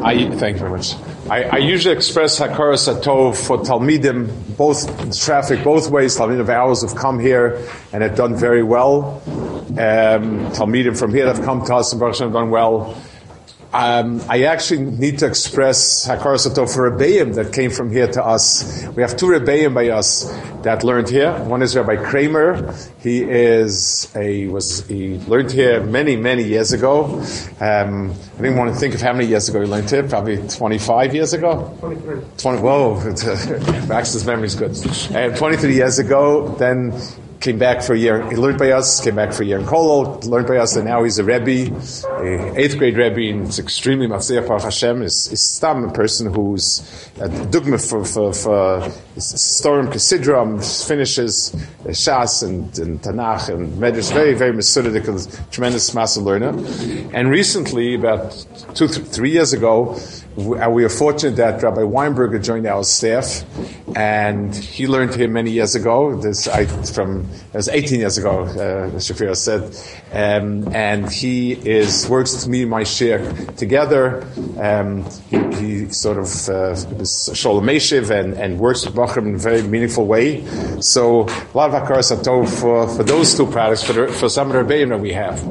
Thank you very much. I usually express Hakaras Hatov for Talmidim, both traffic, both ways. Talmidim of ours have come here and have done very well. Talmidim from here that have come to us and Baruch Hashem have done well. I actually need to express Hakaras Hatov for Rebbeim that came from here to us. We have two Rebbeim by us that learned here. One is Rabbi Kramer. He learned here many years ago. I didn't want to think of how many years ago he learned here. Probably 25 years ago. 23. Whoa, Baxter's memory is good. 23 years ago. Then came back for a year. He learned by us, came back for a year in Kolol, learned by us, and now he's a Rebbe, a 8th grade Rebbe, and it's extremely Matzliach Baruch Hashem. Is Stam a person who's a dugma for Storm Kesidram, finishes Shas and Tanakh and Medrash, very Mesudic, tremendous massive learner. And recently, about 2-3 years ago, we are fortunate that Rabbi Weinberger joined our staff, and he learned here many years ago. It was 18 years ago, Shafira said, and he works with me and my sheikh together. He sort of is Sholem Meshiv and works with Bachram in a very meaningful way. So a lot of Hakaras Hatov for those two products, for some of the Rebbeim that we have.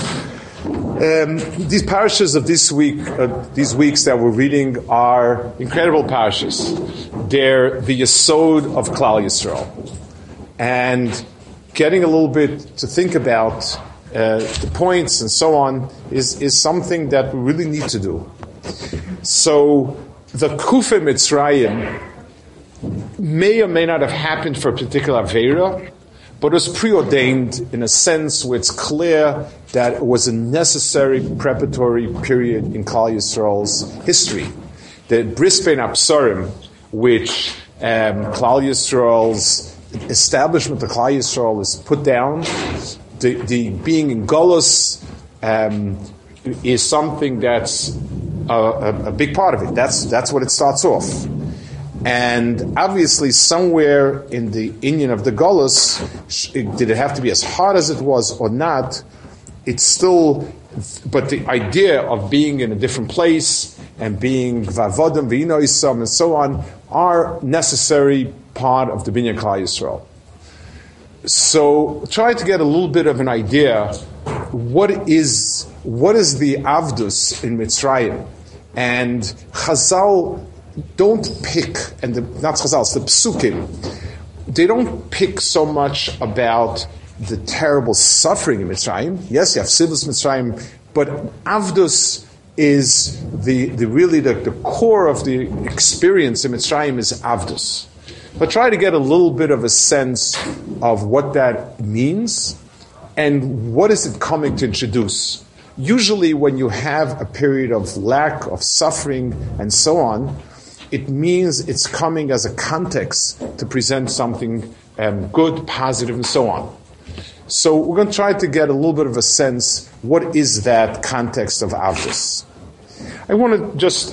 These parashas of this week, these weeks that we're reading, are incredible parashas. They're the yesod of Klal Yisrael. And getting a little bit to think about the points and so on is something that we really need to do. So the Kufa Mitzrayim may or may not have happened for a particular Aveira, but it was preordained in a sense where it's clear that it was a necessary preparatory period in Klal Yisrael's history. The Bris Bein Absarim, which Klal Yisrael's establishment of Klal Yisrael is put down, the being in Golus is something that's a big part of it. That's what it starts off. And obviously, somewhere in the Inyan of the Golus, did it have to be as hard as it was or not? It's still, but the idea of being in a different place and being Vavodim, V'inoisam, and so on are necessary part of the Binyan Klal Yisrael. So, try to get a little bit of an idea. What is the Avdus in Mitzrayim? And Chazal don't pick, not Chazal, it's the Psukim. They don't pick so much about the terrible suffering in Mitzrayim. Yes, you have Sivus Mitzrayim, but Avdus is the core of the experience in Mitzrayim is Avdus. But try to get a little bit of a sense of what that means and what is it coming to introduce. Usually when you have a period of lack, of suffering, and so on, it means it's coming as a context to present something good, positive, and so on. So we're going to try to get a little bit of a sense, what is that context of Avdus? I want to just,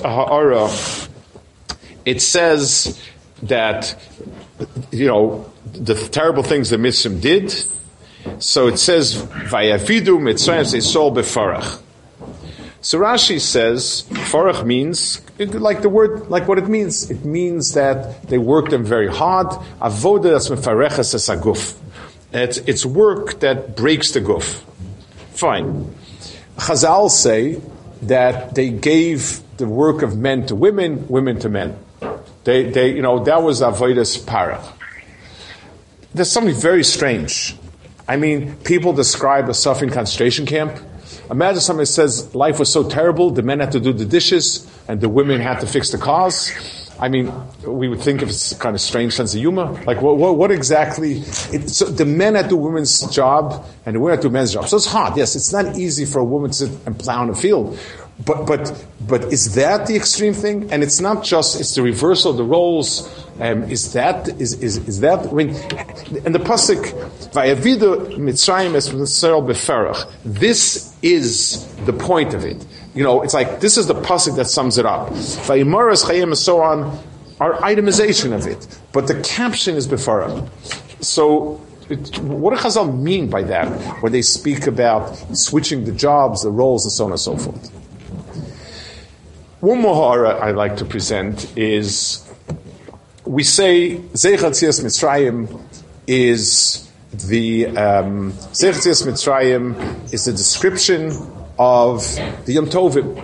it says that, the terrible things the Mitzrim did. So it says, Vayavidu Mitzrayim Seisol Befarach. So Rashi says, Farach means, like what it means. It means that they worked them very hard. Avoda das mefareches es haguf. It's work that breaks the guf. Fine. Chazal say that they gave the work of men to women, women to men. They that was avodas para. There's something very strange. I mean, people describe a suffering concentration camp. Imagine somebody says life was so terrible, the men had to do the dishes and the women had to fix the cars. I mean, we would think of it's a kind of strange sense of humor. Like, what exactly? So the men had to do women's job and the women had to do men's job. So it's hard. Yes, it's not easy for a woman to sit and plow in a field. But is that the extreme thing? And it's not just, it's the reversal of the roles. Is that, I mean, and the pasuk, Vayavidu Mitzrayim es Yisrael beferach. This is the point of it. It's like, this is the pasuk that sums it up. Vayimaras Chayim and so on are itemization of it. But the caption is beferach. So, what do Chazal mean by that when they speak about switching the jobs, the roles, and so on and so forth? One more ha'ara I'd like to present is, we say Zeichat Tzias Mitzrayim is the Zeichat Tzias Mitzrayim is the description of the Yom Tovim.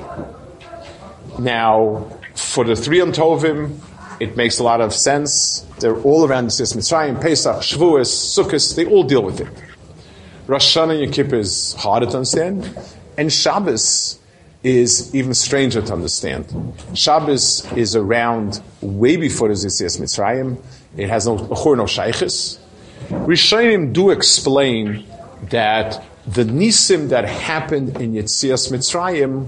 Now, for the 3 Yom Tovim, it makes a lot of sense. They're all around the Tzias Mitzrayim, Pesach, Shavuos, Sukkot, they all deal with it. Rosh Hashanah and Yom Kippur is harder to understand, and Shabbos is even stranger to understand. Shabbos is around way before the Tzias Mitzrayim. It has no shaychus. Rishonim do explain that the nisim that happened in Yetzias Mitzrayim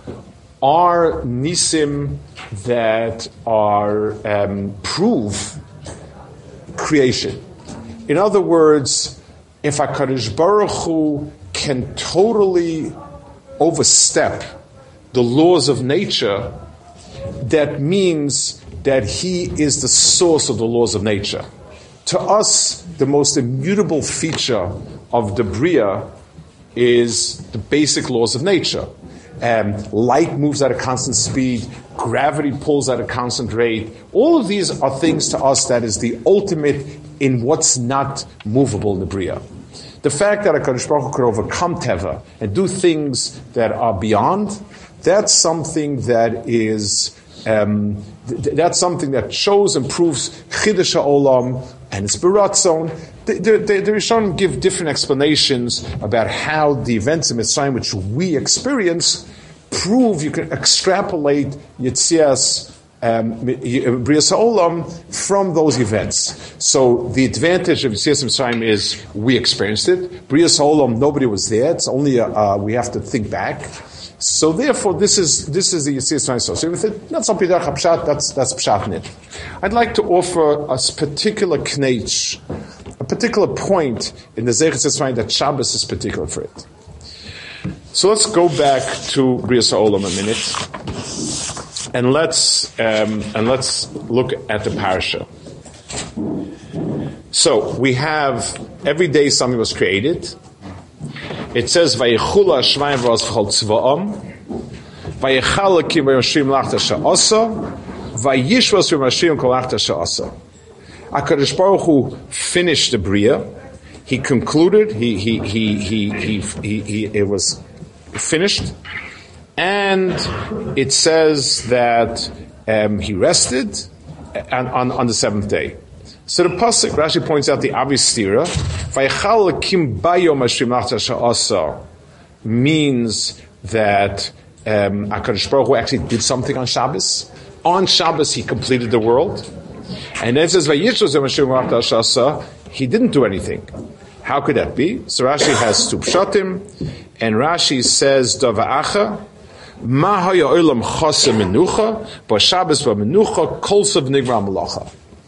are nisim that are prove creation. In other words, if HaKadosh Baruch Hu can totally overstep the laws of nature, that means that he is the source of the laws of nature. To us, the most immutable feature of the Bria is the basic laws of nature. Light moves at a constant speed, gravity pulls at a constant rate. All of these are things to us that is the ultimate in what's not movable in the Bria. The fact that HaKadosh Baruch Hu could overcome Teva and do things that are beyond, that's something that is, that's something that shows and proves Chiddush HaOlam and its Beratzon. The Rishonim give different explanations about how the events in Mitzrayim, which we experience, prove you can extrapolate Yetzias Brias HaOlam from those events. So the advantage of Yetzias Mitzrayim is we experienced it. Brias HaOlam, nobody was there. It's only we have to think back. So therefore, this is the Yetzias Mitzrayim associated with it. Not something that Pshat, that's Pshat in it. I'd like to offer a particular knetch, a particular point in the Zeichat Mitzrayim that Shabbos is particular for it. So let's go back to Brias HaOlam a minute, and let's look at the parasha. So we have every day something was created. It says Vayichula Shmayim v'Az v'Chol Tzva'am Vayichala Kim V'Yashrim Lachta Sha'asa Vayishvas V'Yashrim Kol Lachta Sha'asa. HaKadosh Baruch Hu finished the Bria. He concluded. It was finished, and it says that he rested on the 7th day. So the pasuk Rashi points out the obvious stira. Vaychal kim bayom hashrim lachta sha'asa means that HaKadosh Baruch Hu actually did something on Shabbos. On Shabbos he completed the world, and then it says vayishvos hashrim lachta sha'asa. He didn't do anything. How could that be? So Rashi has two pshatim, and Rashi says dava'acha ma haya olam chasa menucha ba Shabbos ba menucha kolsav nigra malacha.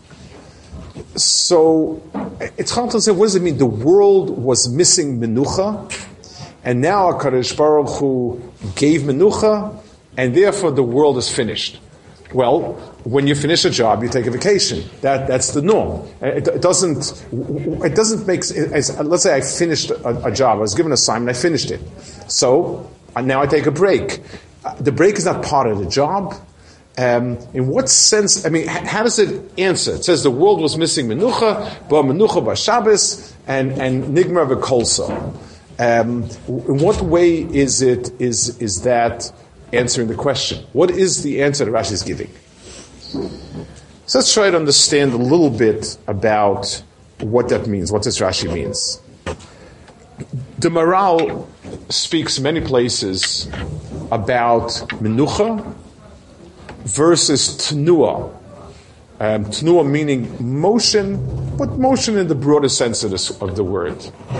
So it's hard to say, what does it mean? The world was missing menucha, and now HaKadosh Baruch Hu gave menucha, and therefore the world is finished. Well, when you finish a job, you take a vacation. That's the norm. It doesn't make sense. Let's say I finished a job. I was given an assignment. I finished it. So now I take a break. The break is not part of the job. In what sense? I mean, how does it answer? It says the world was missing menucha, ba menucha ba Shabbos, and nigmar v'kolsa. In what way is that answering the question? What is the answer that Rashi is giving? So let's try to understand a little bit about what that means, what this Rashi means. The Maral speaks many places about menucha versus tnua. Tnua meaning motion, but motion in the broader sense of the word.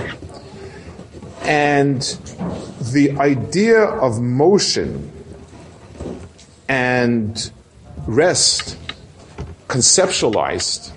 And the idea of motion and rest conceptualized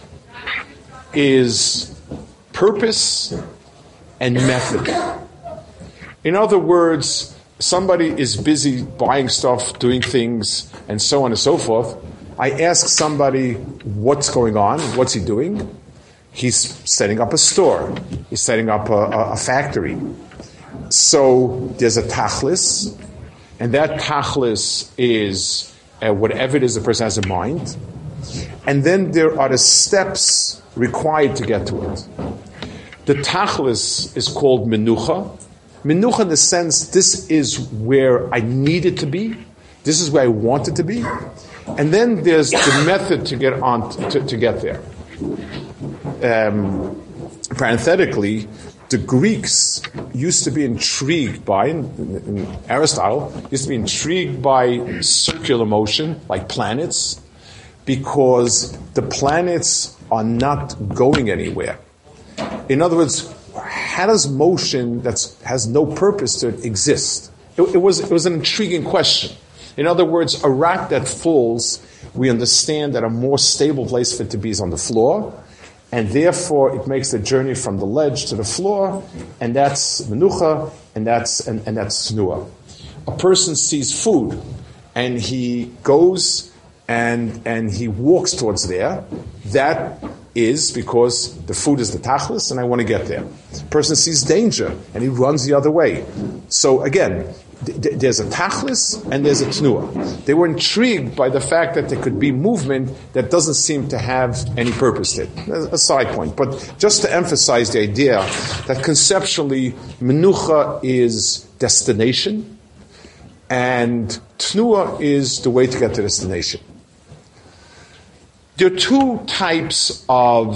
is purpose and method. In other words, somebody is busy buying stuff, doing things, and so on and so forth. I ask somebody what's going on, what's he doing? He's setting up a store. He's setting up a factory. So there's a tachlis, and that tachlis is whatever it is the person has in mind. And then there are the steps required to get to it. The tachlis is called menucha. Menucha in the sense, this is where I need it to be. This is where I want it to be. And then there's the method to get on to get there. Parenthetically, the Greeks used to be intrigued by, in Aristotle, used to be intrigued by circular motion, like planets, because the planets are not going anywhere. In other words, how does motion that has no purpose to it exist? It was an intriguing question. In other words, a rock that falls, we understand that a more stable place for it to be is on the floor, and therefore it makes the journey from the ledge to the floor, and that's menucha, and that's tnua. A person sees food, and he goes and he walks towards there. That is because the food is the tachlis, and I want to get there. A person sees danger, and he runs the other way. So again, there's a tachlis and there's a tnua. They were intrigued by the fact that there could be movement that doesn't seem to have any purpose to it. A side point. But just to emphasize the idea that conceptually, menucha is destination, and tnua is the way to get to destination. There are two types of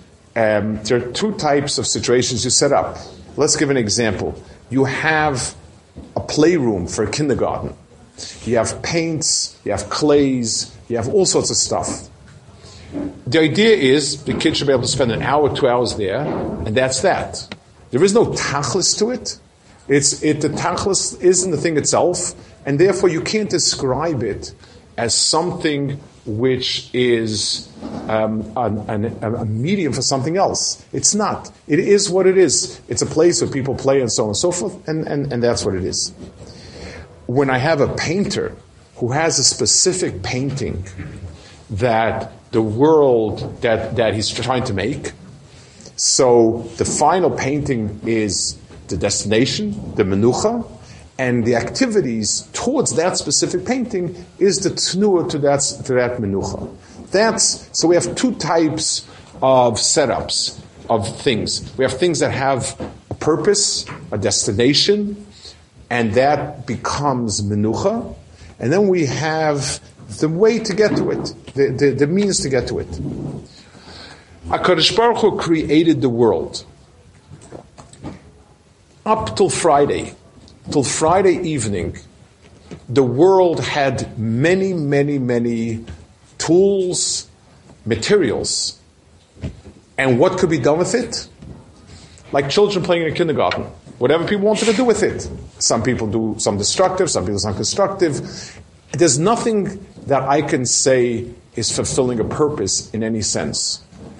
situations you set up. Let's give an example. You have a playroom for a kindergarten. You have paints, you have clays, you have all sorts of stuff. The idea is the kid should be able to spend an hour, 2 hours there, and that's that. There is no tachlis to it. The tachlis isn't the thing itself, and therefore you can't describe it as something which is a medium for something else. It's not. It is what it is. It's a place where people play and so on and so forth, and that's what it is. When I have a painter who has a specific painting that the world that he's trying to make, so the final painting is the destination, the menucha, and the activities towards that specific painting is the tnua to that menucha. So we have two types of setups of things. We have things that have a purpose, a destination, and that becomes menucha. And then we have the way to get to it, the means to get to it. HaKadosh Baruch Hu created the world. Up till Friday evening, the world had many, many, many tools, materials. And what could be done with it? Like children playing in a kindergarten. Whatever people wanted to do with it. Some people do some destructive, some people some constructive. There's nothing that I can say is fulfilling a purpose in any sense.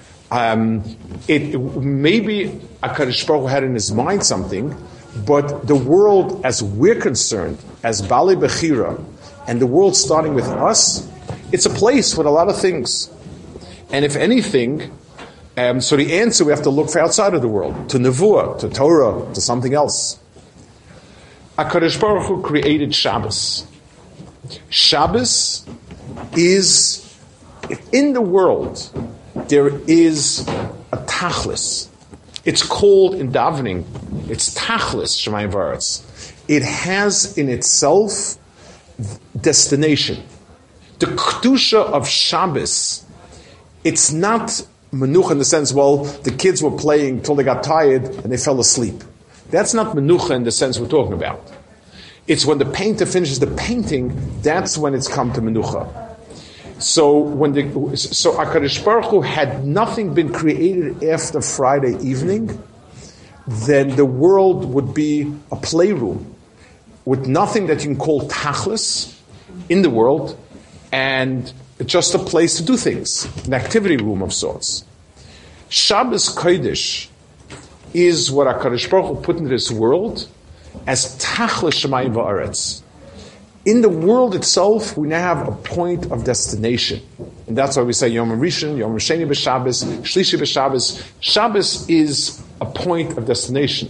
Maybe HaKadosh Baruch Hu had in his mind something, but the world, as we're concerned, as Bali Bechira, and the world starting with us, it's a place with a lot of things. And if anything, so the answer we have to look for outside of the world, to Nevuah, to Torah, to something else. HaKadosh Baruch Hu created Shabbos. Shabbos is, in the world, there is a tachlis. It's called in davening, it's tachlis, Shemayim V'aretz. It has in itself destination. The kedusha of Shabbos, it's not menucha in the sense, well, the kids were playing till they got tired and they fell asleep. That's not menucha in the sense we're talking about. It's when the painter finishes the painting, that's when it's come to menucha. So HaKadosh Baruch Hu had nothing been created after Friday evening, then the world would be a playroom with nothing that you can call tachlis in the world, and just a place to do things, an activity room of sorts. Shabbos Kodesh is what HaKadosh Baruch Hu put into this world as tachlis Shemayim V'aretz. In the world itself, we now have a point of destination. And that's why we say Yom Rishon, Yom Sheni b'Shabbos, Shlishi b'Shabbos. Shabbos is a point of destination.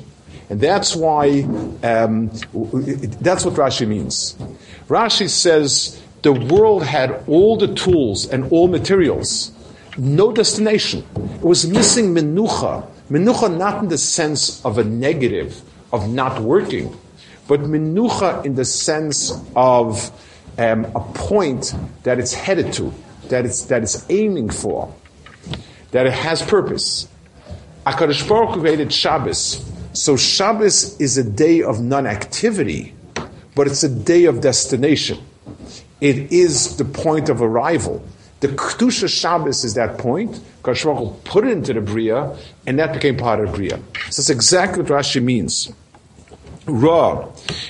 And that's why, that's what Rashi means. Rashi says the world had all the tools and all materials, no destination. It was missing menucha. Menucha not in the sense of a negative, of not working, but menucha in the sense of a point that it's headed to, that it's aiming for, that it has purpose. HaKadosh Baruch Hu created Shabbos. So Shabbos is a day of non-activity, but it's a day of destination. It is the point of arrival. The Kedusha Shabbos is that point. HaKadosh Baruch Hu put it into the Bria, and that became part of the Bria. So that's exactly what Rashi means. Ra,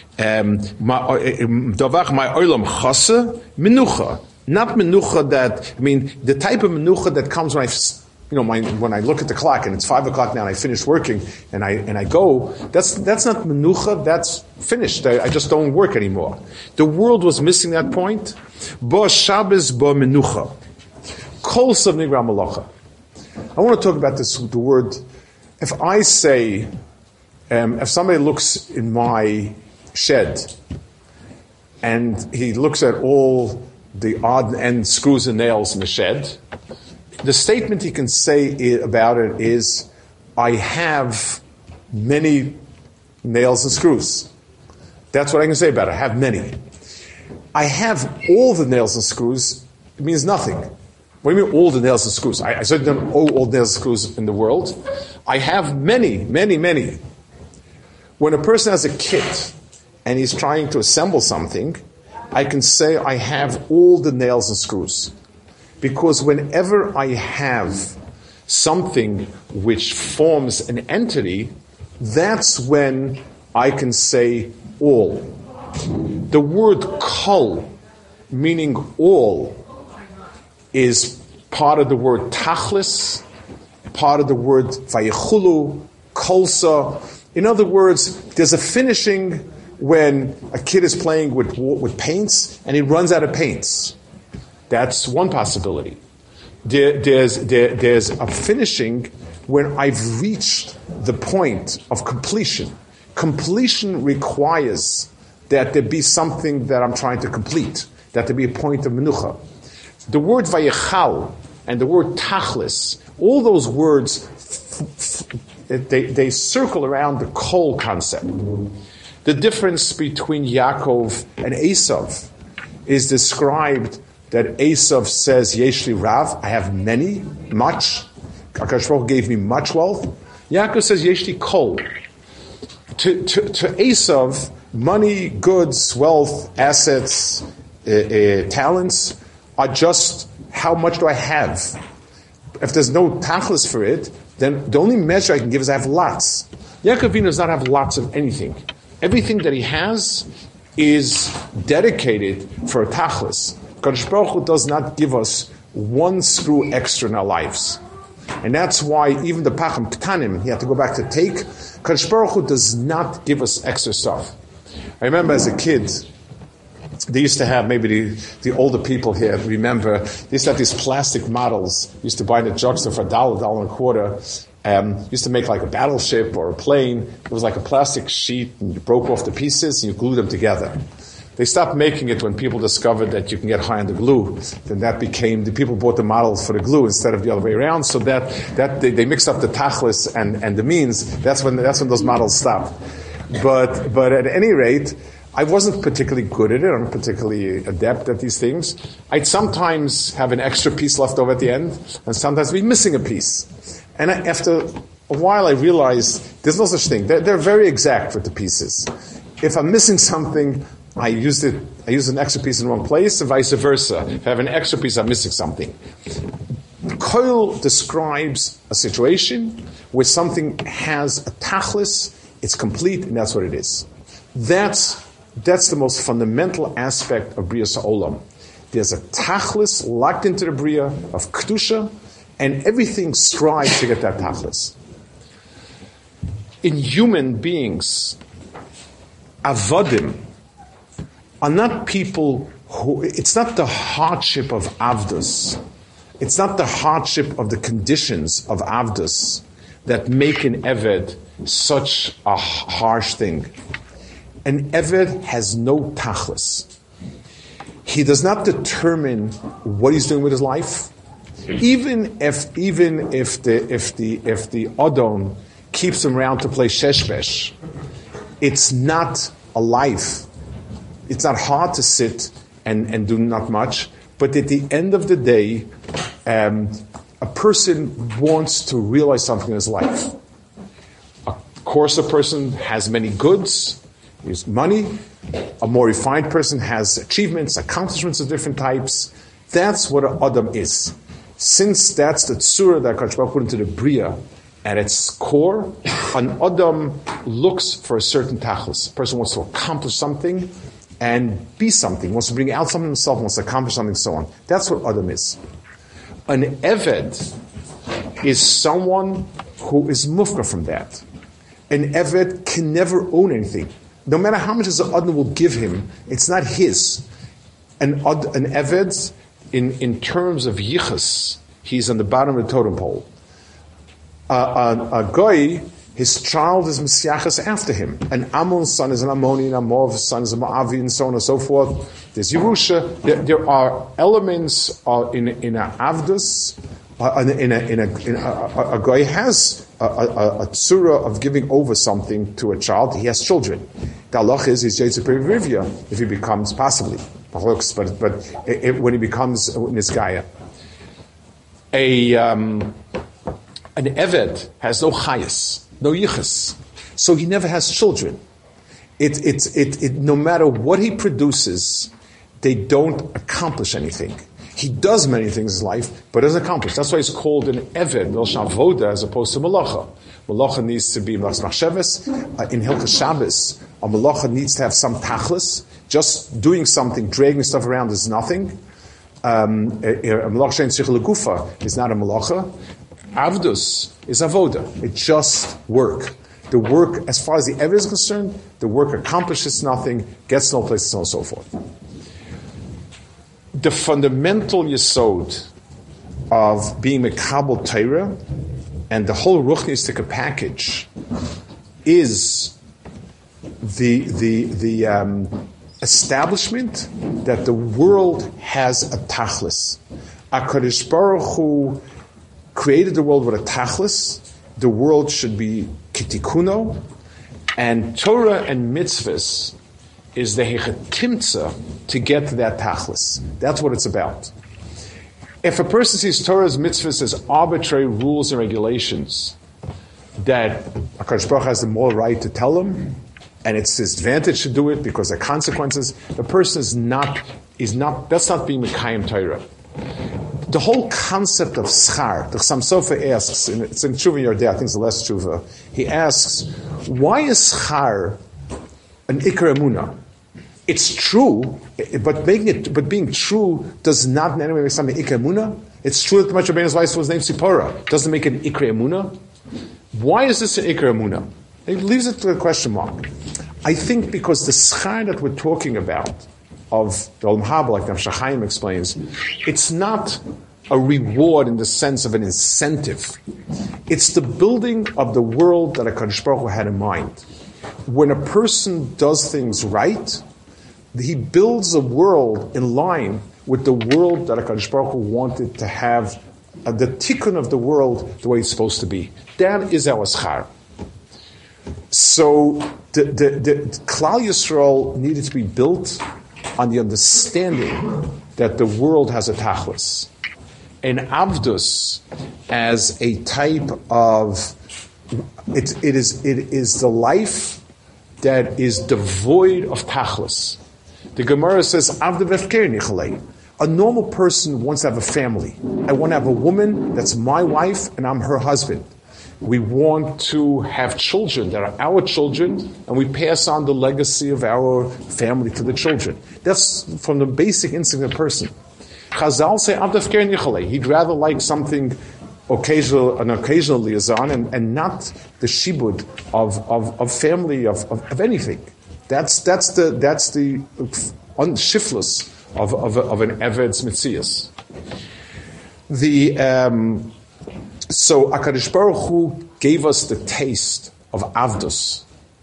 davach my olam chasa menucha, not menucha that. I mean, the type of menucha that comes when I look at the clock and it's 5 o'clock now and I finish working and I go. That's not menucha. That's finished. I just don't work anymore. The world was missing that point. Bo Shabbos bo menucha, kol sav nigra malacha. I want to talk about this. The word. If I say. If somebody looks in my shed and he looks at all the odd end screws and nails in the shed, the statement he can say about it is, I have many nails and screws. That's what I can say about it. I have many. I have all the nails and screws. It means nothing. What do you mean all the nails and screws? I certainly don't own all the nails and screws in the world. I have many, many, many. When a person has a kit and he's trying to assemble something, I can say I have all the nails and screws. Because whenever I have something which forms an entity, that's when I can say all. The word kol, meaning all, is part of the word tachlis, part of the word vayichulu, kolsa. In other words, there's a finishing when a kid is playing with paints and he runs out of paints. That's one possibility. There's a finishing when I've reached the point of completion. Completion requires that there be something that I'm trying to complete, that there be a point of menucha. The word vayichal and the word tachlis, all those words they circle around the kol concept. The difference between Yaakov and Esav is described that Esav says, Yeshli Rav, I have many, much. HaKadosh Baruch Hu gave me much wealth. Yaakov says, Yeshli Kol. To Esav, money, goods, wealth, assets, talents are just how much do I have. If there's no tachlis for it, then the only measure I can give is I have lots. Yaakov Avinu does not have lots of anything. Everything that he has is dedicated for a tachlis. Kadosh Baruch Hu does not give us one screw extra in our lives. And that's why even the Pacham Ktanim, he had to go back to take. Kadosh Baruch Hu does not give us extra stuff. I remember as a kid, they used to have, maybe the older people here remember, they used to have these plastic models, used to buy in the drugstore for $1.25. Used to make like a battleship or a plane. It was like a plastic sheet, and you broke off the pieces and you glued them together. They stopped making it when people discovered that you can get high on the glue. Then that became, the people bought the models for the glue instead of the other way around, so that they mixed up the tachlis and the means. That's when those models stopped. But at any rate, I wasn't particularly good at it. I'm particularly adept at these things. I'd sometimes have an extra piece left over at the end, and sometimes be missing a piece. And after a while, I realized there's no such thing. They're very exact with the pieces. If I'm missing something, I use an extra piece in the wrong place, and vice versa. If I have an extra piece, I'm missing something. Koil describes a situation where something has a tachlis, it's complete, and that's what it is. That's the most fundamental aspect of Bria Sa'olam. There's a tachlis locked into the Bria of Kedusha, and everything strives to get that tachlis. In human beings, avodim are not people who, it's not the hardship of avdus, it's not the hardship of the conditions of avdus that make an eved such a harsh thing. An Eved has no tachlis. He does not determine what he's doing with his life. Even if the Adon keeps him around to play sheshbesh, it's not a life. It's not hard to sit and do not much, but at the end of the day, a person wants to realize something in his life. Of course, a person has many goods, he has money. A more refined person has achievements, accomplishments of different types. That's what an Adam is. Since that's the tzura that HaKadosh Baruch Hu put into the Bria, at its core, an Adam looks for a certain tachlis. A person wants to accomplish something and be something, wants to bring out something himself, wants to accomplish something, so on. That's what Adam is. An Eved is someone who is mufka from that. An Eved can never own anything. No matter how much the Adam will give him, it's not his. An Eved, in terms of yichus, he's on the bottom of the totem pole. A goy, his child is Messiachas after him. An Ammon's son is an Ammoni, an Amor's son is a Moavi, and so on and so forth. There's Yerusha. There are elements in a Avdus. A goy has a tzura of giving over something to a child. He has children. The halach is he's Yetzer Perivivya if he becomes possibly. But when he becomes Nizgaya. An Eved has no chayas, no yichus, so he never has children. No matter what he produces, they don't accomplish anything. He does many things in his life, but doesn't accomplish. That's why he's called an Eved, Milshan Voda, as opposed to Malacha. Malacha needs to be Mlas Machsheves. In Hilchos Shabbos, a Malacha needs to have some tachlis. Just doing something, dragging stuff around is nothing. A Malacha Shein Tzricha L'Gufa is not a Malacha. Avdus is avoda. It's just work. The work, as far as the evidence is concerned, the work accomplishes nothing, gets no place, and so on and so forth. The fundamental yesod of being Mekabel Torah and the whole Ruchnistic package is the establishment that the world has a tachlis. HaKadosh Baruch Hu created the world with a tachlis. The world should be kitikuno, and Torah and mitzvahs is the hechetimtza to get to that tachlis. That's what it's about. If a person sees Torah's mitzvahs as arbitrary rules and regulations that HaKadosh Baruch Hu has the moral right to tell him, and it's his advantage to do it because of consequences, the person is not, that's not being Mekayim Torah. The whole concept of schar, the Chassam Sofer asks, it's in Tshuva Yardei, I think it's the last Tshuva, he asks, why is schar an Ikar Emunah? It's true, but being true does not in any way make something Ikar Emunah. It's true that Moshe Rabbeinu's wife was named Sipporah. Doesn't make it an Ikar Emunah. Why is this an Ikar Emunah? It leaves it to a question mark. I think because the schar that we're talking about of the Olam Haba, like the Nefesh HaChaim explains, it's not a reward in the sense of an incentive. It's the building of the world that HaKadosh Baruch Hu had in mind. When a person does things right, he builds a world in line with the world that HaKadosh Baruch Hu wanted to have, the tikkun of the world the way it's supposed to be. That is our schar. So the Klal Yisrael needed to be built on the understanding that the world has a tachlis. And Avdus as a type of, it is the life that is devoid of tachlis. The Gemara says, Avdu v'efker nichalei. A normal person wants to have a family. I want to have a woman that's my wife and I'm her husband. We want to have children that are our children, and we pass on the legacy of our family to the children. That's from the basic instinct of the person. Chazal say, Avdafker Nichalei. He'd rather like something an occasional liaison, and not the shibud of family, of anything. That's the shiftless of an Eved's Metzias. So HaKadosh Baruch Hu gave us the taste of Avdus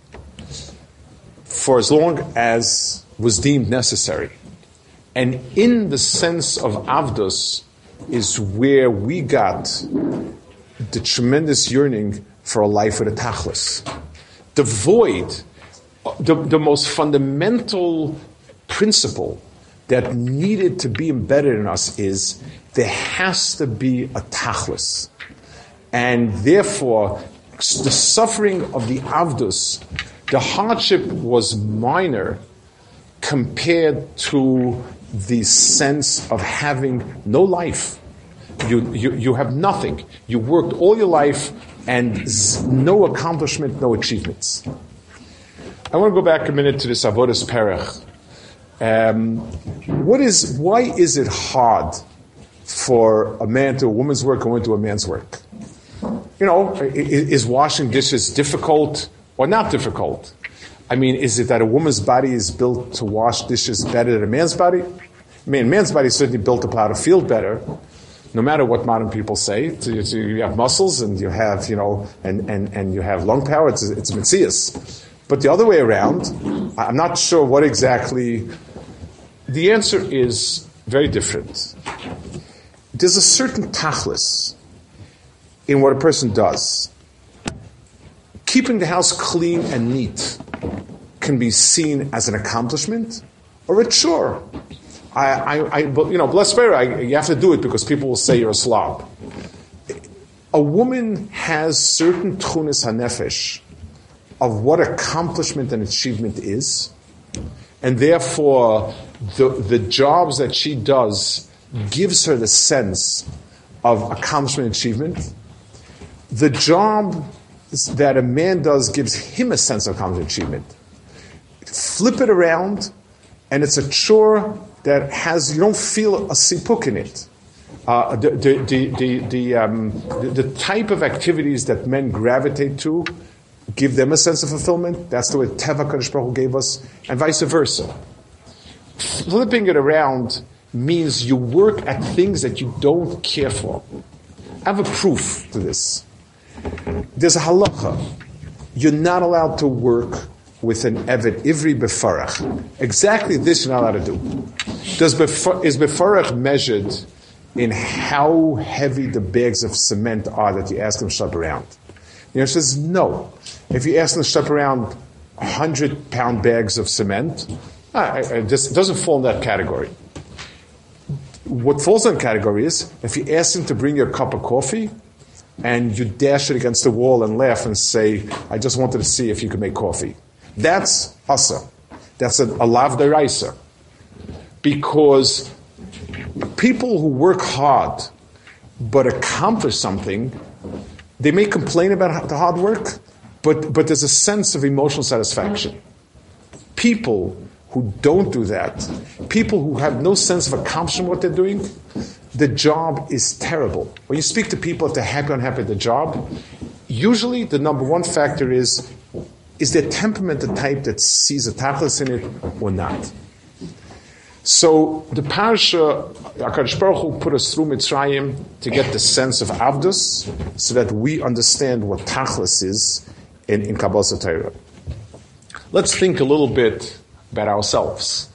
for as long as was deemed necessary. And in the sense of Avdus is where we got the tremendous yearning for a life with a tachlis. The void, the most fundamental principle that needed to be embedded in us is there has to be a tachlis. And therefore, the suffering of the Avdus, the hardship was minor compared to the sense of having no life. You have nothing. You worked all your life and no accomplishment, no achievements. I want to go back a minute to this Avodas Perech. Why is it hard for a man to do a woman's work and a woman to do a man's work? Is washing dishes difficult or not difficult? I mean, is it that a woman's body is built to wash dishes better than a man's body? I mean, a man's body is certainly built to plow the field better, no matter what modern people say. So you have muscles and you have, and you have lung power. It's Metzias. But the other way around, I'm not sure what exactly. The answer is very different. There's a certain tachlis in what a person does. Keeping the house clean and neat can be seen as an accomplishment or a chore. Bless Spirit, you have to do it because people will say you're a slob. A woman has certain tchunis hanefesh of what accomplishment and achievement is, and therefore the jobs that she does gives her the sense of accomplishment and achievement. The job that a man does gives him a sense of accomplishment and achievement. Flip it around, and it's a chore that you don't feel a sipuk in it. The type of activities that men gravitate to give them a sense of fulfillment. That's the way Teva Kadosh Baruch Hu gave us, and vice versa. Flipping it around means you work at things that you don't care for. I have a proof to this. There's a halacha. You're not allowed to work with an Evet Ivri Befarach. Exactly this you're not allowed to do. Is Befarach measured in how heavy the bags of cement are that you ask them to shop around? The answer is no. If you ask them to shop around 100-pound bags of cement, it doesn't fall in that category. What falls in that category is if you ask them to bring you a cup of coffee and you dash it against the wall and laugh and say, I just wanted to see if you could make coffee. That's asa. That's a lav deraisa. Because people who work hard but accomplish something, they may complain about the hard work, but there's a sense of emotional satisfaction. People who don't do that, people who have no sense of accomplishing what they're doing, the job is terrible. When you speak to people, if they're happy or unhappy at the job, usually the number one factor is their temperament the type that sees a tachlis in it or not? So the parasha, HaKadosh Baruch Hu put us through Mitzrayim to get the sense of Avdus so that we understand what tachlis is in Kabbalah Torah. Let's think a little bit about ourselves.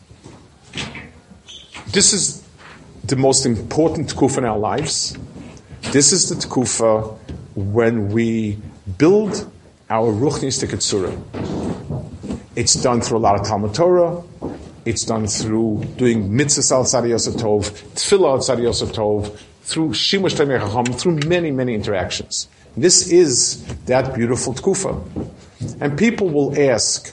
This is the most important tkufa in our lives. This is the tkufa when we build our ruchnis Ketzura. It's done through a lot of Talmud Torah. It's done through doing mitzvahs al tzad Yosef Tov, tefillah al tzad Yosef Tov, through shimush Talmidei Chacham, through many, many interactions. This is that beautiful tkufa. And people will ask,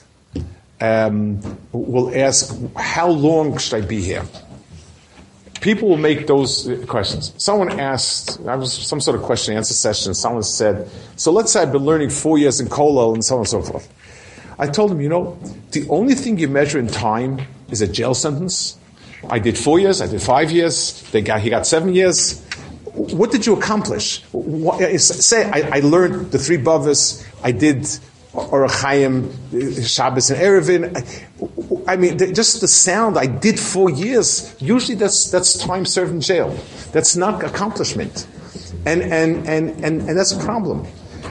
how long should I be here? People will make those questions. Someone asked, I was some sort of question and answer session, someone said, so let's say I've been learning 4 years in Kollel and so on and so forth. I told him, the only thing you measure in time is a jail sentence. I did 4 years, I did 5 years, he got 7 years. What did you accomplish? Say I learned the 3 bavas, I did Orach Chaim, Shabbos and Erevin. I mean, just the sound, I did 4 years. Usually that's time served in jail. That's not accomplishment. And that's a problem.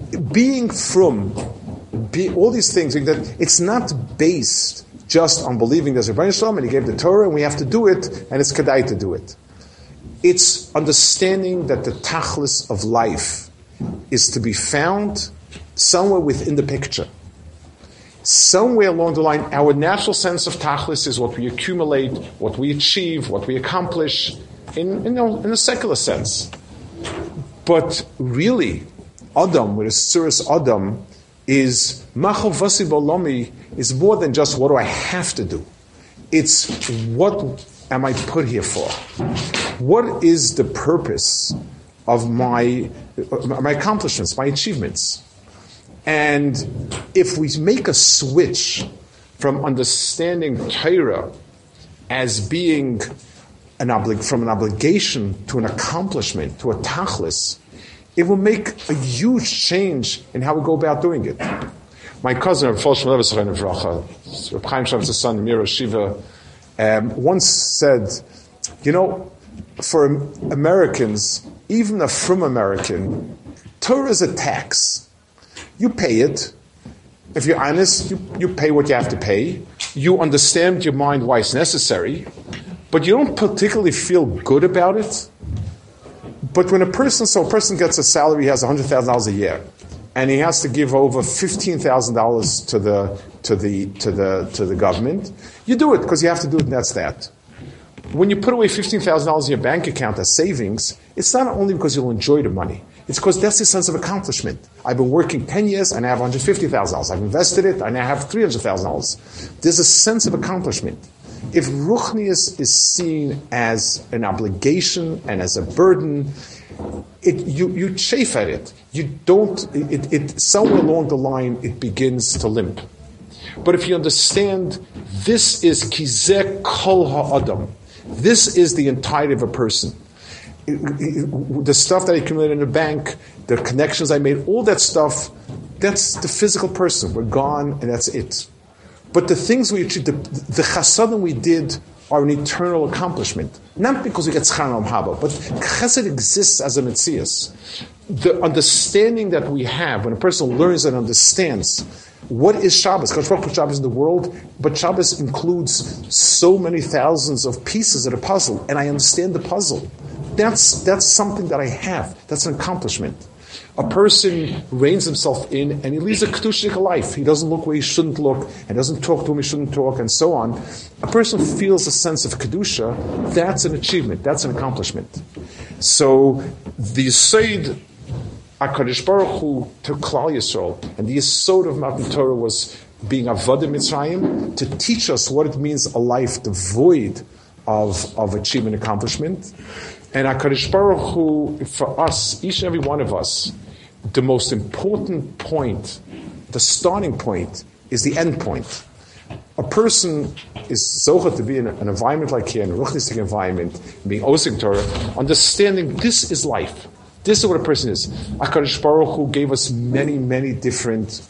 being from, all these things, that it's not based just on believing there's a Rebbeinu Shalom and he gave the Torah and we have to do it and it's kedai to do it. It's understanding that the tachlis of life is to be found somewhere within the picture. Somewhere along the line, our natural sense of tachlis is what we accumulate, what we achieve, what we accomplish in a secular sense. But really, Adam, with a Tzuras Adam, is Machal Vasi Bolomi, is more than just what do I have to do. It's what am I put here for? What is the purpose of my accomplishments, my achievements? And if we make a switch from understanding Torah as being from an obligation to an accomplishment, to a tachlis, it will make a huge change in how we go about doing it. My cousin, Reb Chaim Shlomo's son, Miro Shiva, once said, for Americans, even a frum American, Torah is a tax. You pay it. If you're honest, you pay what you have to pay. You understand your mind why it's necessary, but you don't particularly feel good about it. But when a person gets a salary, he has $100,000 a year, and he has to give over $15,000 to the government, you do it because you have to do it, and that's that. When you put away $15,000 in your bank account as savings, it's not only because you'll enjoy the money. It's because that's the sense of accomplishment. I've been working 10 years and I have $150,000. I've invested it and I have $300,000. There's a sense of accomplishment. If Ruchnius is seen as an obligation and as a burden, you chafe at it. You don't. It somewhere along the line it begins to limp. But if you understand, this is kizeh kol ha'adam. This is the entirety of a person. The stuff that I accumulated in the bank, the connections I made, all that stuff, that's the physical person. We're gone, and that's it. But the things we achieved, the chasadim we did, are an eternal accomplishment. Not because we get schar al haba, but chesed exists as a metzias. The understanding that we have, when a person learns and understands, what is Shabbos? Because Baruch Hu Shabbos in the world, but Shabbos includes so many thousands of pieces of the puzzle, and I understand the puzzle. That's something that I have. That's an accomplishment. A person reins himself in and he leads a kedushic life. He doesn't look where he shouldn't look and doesn't talk to whom he shouldn't talk and so on. A person feels a sense of kedusha. That's an achievement. That's an accomplishment. So the Yesod HaKadosh Baruch Hu to Klal Yisrael, and the Yesod of Matan Torah was being Avodah Mitzrayim, to teach us what it means a life devoid of achievement and accomplishment. And HaKadosh Baruch Hu, for us, each and every one of us, the most important point, the starting point, is the end point. A person is zocher to be in an environment like here, in a ruchnistic environment, being osik Torah, understanding this is life. This is what a person is. HaKadosh Baruch Hu gave us many, many different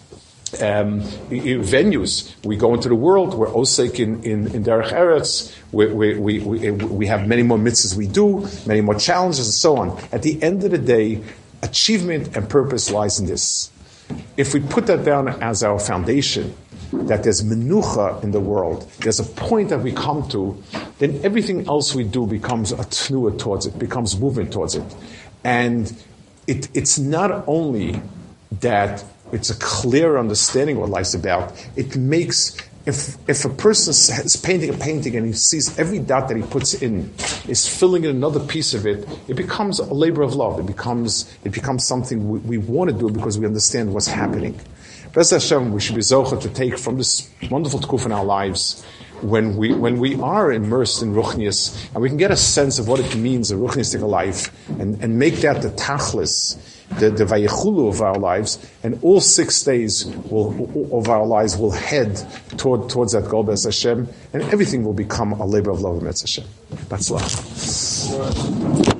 venues. We go into the world. We're osek in Derech Eretz. We have many more mitzvahs we do, many more challenges, and so on. At the end of the day, achievement and purpose lies in this. If we put that down as our foundation, that there's menucha in the world, there's a point that we come to, then everything else we do becomes a tnua towards it, becomes movement towards it. And it's not only that it's a clear understanding of what life's about, it makes, if a person is painting a painting and he sees every dot that he puts in is filling in another piece of it, it becomes a labor of love. It becomes something we want to do because we understand what's happening. B'ez Hashem, we should be zocher to take from this wonderful tkuf in our lives when we are immersed in ruchnius, and we can get a sense of what it means, a ruchnistic life, and make that the tachlis, the vayichulu of our lives, and all 6 days of our lives will head towards that goal, B'ez Hashem, and everything will become a labor of love, B'ez Hashem. Batzlach.